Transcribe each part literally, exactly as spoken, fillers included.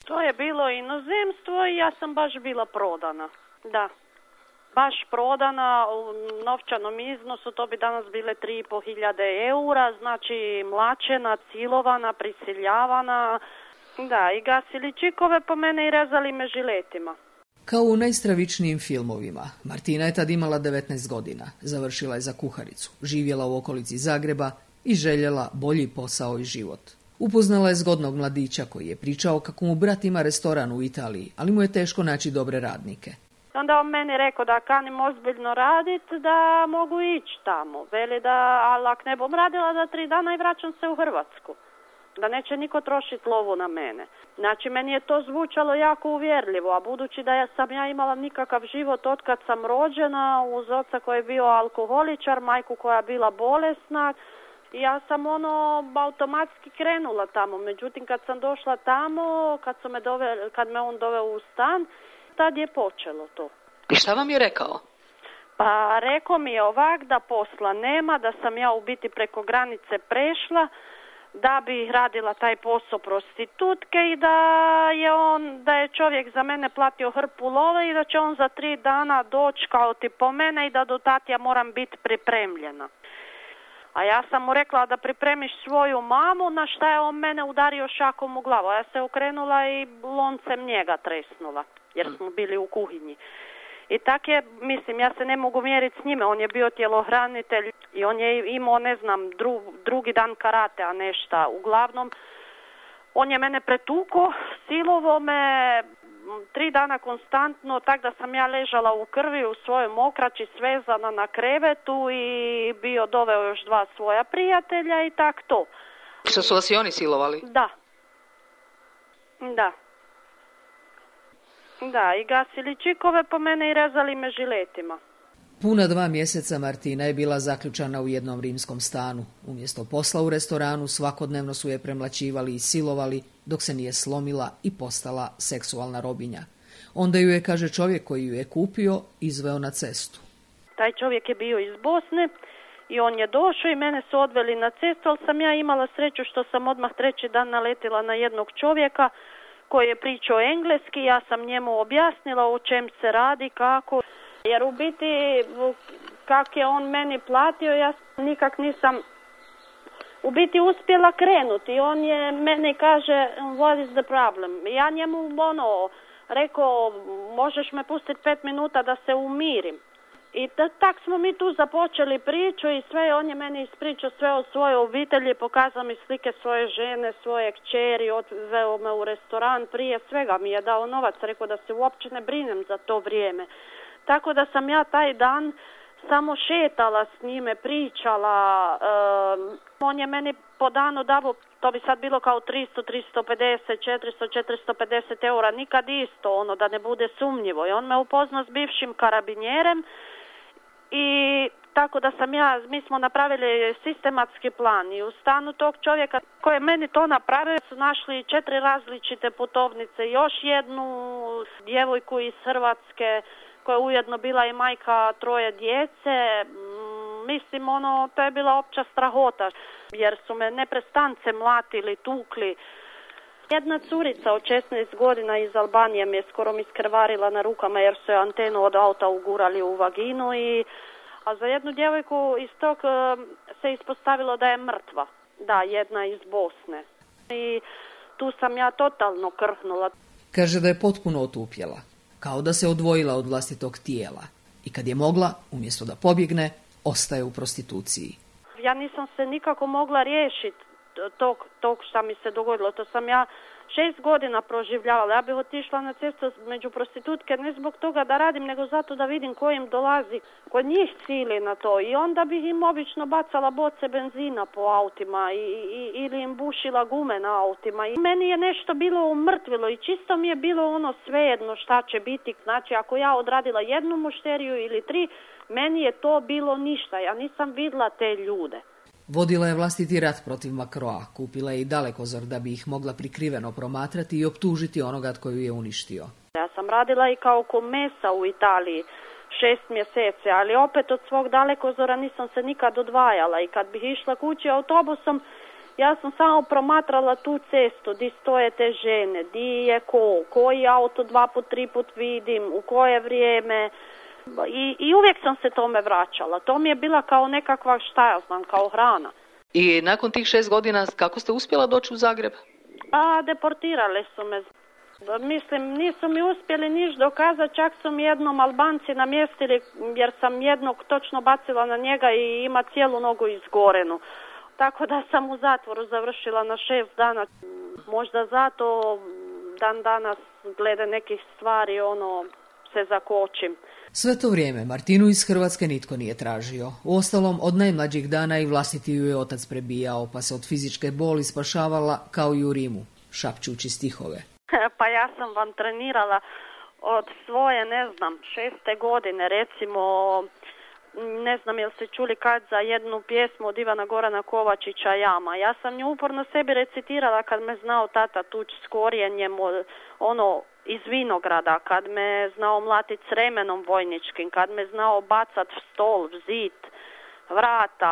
To je bilo inozemstvo i ja sam baš bila prodana. Da, baš prodana u novčanom iznosu, to bi danas bile tri i pol hiljade eura, znači mlačena, cilovana, prisiljavana. Da, i gasili čikove po mene i rezali me žiletima. Kao u najstravičnijim filmovima, Martina je tad imala devetnaest godina, završila je za kuharicu, živjela u okolici Zagreba i željela bolji posao i život. Upoznala je zgodnog mladića koji je pričao kako mu brat ima restoran u Italiji, ali mu je teško naći dobre radnike. Onda on meni rekao da kanim ozbiljno raditi, da mogu ići tamo. Veli da, ali ako ne bom radila da tri dana i vraćam se u Hrvatsku. Da neće niko trošiti lovu na mene. Znači, meni je to zvučalo jako uvjerljivo, a budući da ja sam ja imala nikakav život otkad sam rođena, uz oca koji je bio alkoholičar, majku koja je bila bolesna, ja sam ono automatski krenula tamo. Međutim, kad sam došla tamo, kad, su me dove, kad me on doveo u stan, tad je počelo to. I šta vam je rekao? Pa rekao mi je ovak da posla nema, da sam ja u biti preko granice prešla, da bi radila taj posao prostitutke i da je on, da je čovjek za mene platio hrpu love i da će on za tri dana doći kao ti po mene i da do tad ja moram biti pripremljena. A ja sam mu rekla da pripremiš svoju mamu, na šta je on mene udario šakom u glavu. Ja se okrenula i loncem njega tresnula, jer smo bili u kuhinji. I tak je, mislim, ja se ne mogu mjeriti s njime, on je bio tjelohranitelj i on je imao, ne znam, dru, drugi dan karate, a nešta. Uglavnom, on je mene pretuko, silovo me tri dana konstantno, tak da sam ja ležala u krvi u svojoj mokraći, svezana na krevetu i bio doveo još dva svoja prijatelja i tak to. Što su vas i oni silovali? Da. Da. Da, i gasili čikove po mene i rezali me žiletima. Puna dva mjeseca Martina je bila zaključana u jednom rimskom stanu. Umjesto posla u restoranu svakodnevno su je premlaćivali i silovali dok se nije slomila i postala seksualna robinja. Onda ju je, kaže čovjek koji ju je kupio, izveo na cestu. Taj čovjek je bio iz Bosne i on je došao i mene su odveli na cestu, ali sam ja imala sreću što sam odmah treći dan naletila na jednog čovjeka koji je pričao engleski, ja sam njemu objasnila o čem se radi, kako, jer u biti kak je on meni platio, ja nikak nisam u biti uspjela krenuti. On je meni kaže, what is the problem? Ja njemu ono, rekao, možeš me pustiti pet minuta da se umirim. I tak smo mi tu započeli priču i sve, on je meni ispričao sve o svojoj obitelji, pokazao mi slike svoje žene, svoje kćeri, odveo me u restoran, prije svega mi je dao novac, rekao da se uopće ne brinem za to vrijeme. Tako da sam ja taj dan samo šetala s njime, pričala, um, on je meni po danu davo, to bi sad bilo kao tristo, tristo pedeset, četiristo, četiristo pedeset eura, nikad isto, ono da ne bude sumnjivo. I on me upoznao s bivšim karabinjerem i tako da sam ja, mi smo napravili sistematski plan i u stanu tog čovjeka koji je meni to napravio su našli četiri različite putovnice, još jednu djevojku iz Hrvatske koja je ujedno bila i majka troje djece. Mislim, ono, to je bila opća strahota jer su me neprestance mlatili, tukli. Jedna curica od šesnaest godina iz Albanije me skoro mi skrvarila na rukama jer su je antenu od auta ugurali u vaginu. I, a za jednu djevojku iz tog se ispostavilo da je mrtva. Da, jedna iz Bosne. I tu sam ja totalno krhnula. Kaže da je potpuno otupjela, kao da se odvojila od vlastitog tijela. I kad je mogla, umjesto da pobjegne, ostaje u prostituciji. Ja nisam se nikako mogla riješiti tog, tog šta mi se dogodilo. To sam ja šest godina proživljavala. Ja bih otišla na cestu među prostitutke ne zbog toga da radim, nego zato da vidim ko im dolazi. Kod njih cili na to. I onda bih im obično bacala boce benzina po autima i, i, ili im bušila gume na autima. I meni je nešto bilo umrtvilo i čisto mi je bilo ono svejedno šta će biti. Znači ako ja odradila jednu mušteriju ili tri, meni je to bilo ništa. Ja nisam vidjela te ljude. Vodila je vlastiti rat protiv Makroa, kupila je i dalekozor da bi ih mogla prikriveno promatrati i optužiti onoga tko ju je uništio. Ja sam radila i kao komesa u Italiji šest mjeseci, ali opet od svog dalekozora nisam se nikad odvajala i kad bih išla kući autobusom, Ja sam samo promatrala tu cestu, di stoje te žene, di je ko, koji auto dva put, tri put vidim, u koje vrijeme. I, I uvijek sam se tome vraćala. To mi je bila kao nekakva, šta ja znam, kao hrana. I nakon tih šest godina, kako ste uspjela doći u Zagreb? A, deportirali su me. Mislim, nisu mi uspjeli niš dokazati, čak su mi jednom Albanci namjestili, jer sam jednog točno bacila na njega i ima cijelu nogu izgorenu. Tako da sam u zatvoru završila na šest dana. Možda zato dan danas glede nekih stvari ono se zakočim. Sve to vrijeme Martinu iz Hrvatske nitko nije tražio. Uostalom, od najmlađih dana i vlastiti ju je otac prebijao, pa se od fizičke boli spašavala kao i u Rimu, šapćući stihove. Pa ja sam vam trenirala od svoje, ne znam, šeste godine, recimo, ne znam jel ste čuli kad za jednu pjesmu od Ivana Gorana Kovačića Jama. Ja sam nju uporno sebi recitirala kad me znao tata tuć s korijenjem, ono, iz vinograda, kad me znao mlatit s remenom vojničkim, kad me znao bacat v stol, v zid, vrata,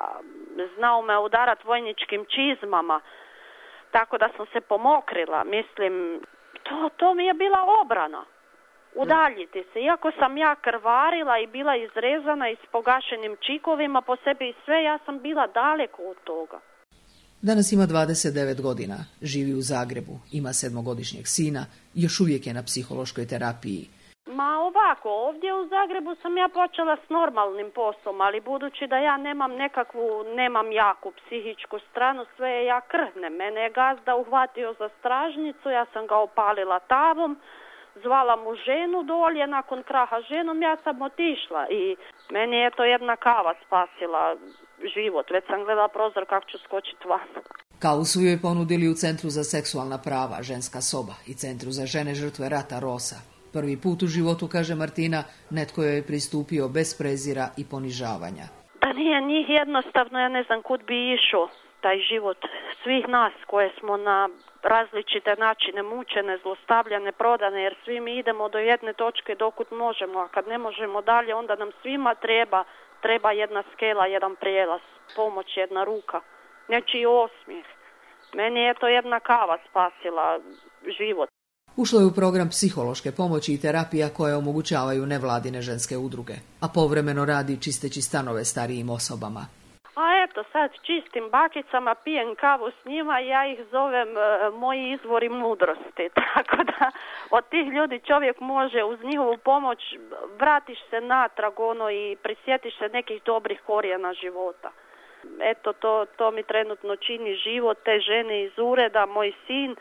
znao me udarat vojničkim čizmama. Tako da sam se pomokrila, mislim, to, to mi je bila obrana, udaljiti se. Iako sam ja krvarila i bila izrezana i s pogašenim čikovima po sebi i sve, ja sam bila daleko od toga. Danas ima dvadeset devet godina, živi u Zagrebu, ima sedmogodišnjeg sina, još uvijek je na psihološkoj terapiji. Ma ovako, ovdje u Zagrebu sam ja počela s normalnim poslom, ali budući da ja nemam nekakvu, nemam jaku psihičku stranu, sve je ja krhnem. Mene je gazda uhvatio za stražnicu, ja sam ga opalila tavom, zvala mu ženu dolje, nakon kraha ženom ja sam otišla i meni je to jedna kava spasila život. Već sam gledala prozor kako ću skočiti van. Kavu su joj ponudili u Centru za seksualna prava, Ženska soba, i Centru za žene žrtve rata Rosa. Prvi put u životu, kaže Martina, netko joj je pristupio bez prezira i ponižavanja. Da nije njih jednostavno, ja ne znam kud bi išao taj život svih nas koje smo na različite načine mučene, zlostavljane, prodane, jer svi mi idemo do jedne točke dokud možemo, a kad ne možemo dalje, onda nam svima treba, treba jedna skela, jedan prijelaz, pomoć, jedna ruka, nečiji osmijeh. Meni je to jedna kava spasila život. Ušlo je u program psihološke pomoći i terapija koje omogućavaju nevladine ženske udruge, a povremeno radi čisteći stanove starijim osobama. A eto, sad čistim bakicama, pijem kavu s njima i ja ih zovem e, moji izvori mudrosti. Tako da od tih ljudi čovjek može uz njihovu pomoć vratiš se natrag ono i prisjetiš se nekih dobrih korijena života. Eto, to, to mi trenutno čini život, te žene iz ureda, moj sin.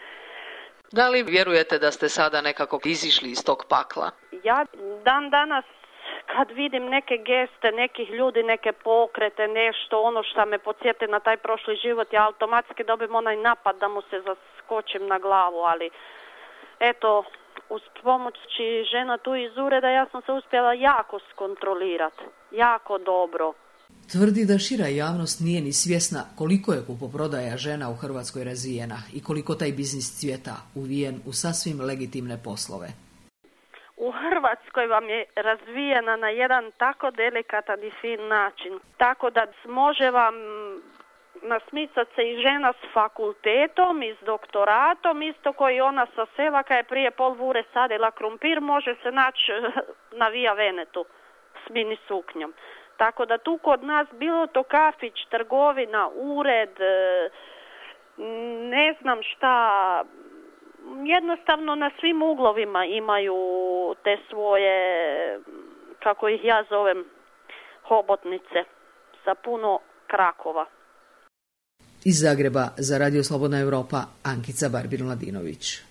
Da li vjerujete da ste sada nekako izišli iz tog pakla? Ja dan danas kad vidim neke geste, nekih ljudi, neke pokrete, nešto, ono što me podsjeti na taj prošli život, ja automatski dobim onaj napad da mu se zaskočim na glavu, ali eto, uz pomoć žena tu iz ureda ja sam se uspjela jako skontrolirati, jako dobro. Tvrdi da šira javnost nije ni svjesna koliko je kupoprodaja žena u Hrvatskoj razvijena i koliko taj biznis cvjeta, uvijen u sasvim legitimne poslove. U Hrvatskoj vam je razvijena na jedan tako delikatan i fin način, tako da može vam nasmicati se i žena s fakultetom i s doktoratom, isto koji ona sa sela kad je prije pol vure sadila krumpir, može se naći na Via Venetu s mini suknjom. Tako da tu kod nas bilo to kafić, trgovina, ured, ne znam šta, jednostavno na svim uglovima imaju te svoje, kako ih ja zovem, hobotnice sa puno krakova. Iz Zagreba za Radio Slobodna Europa, Ankica Barbir-Mladinović.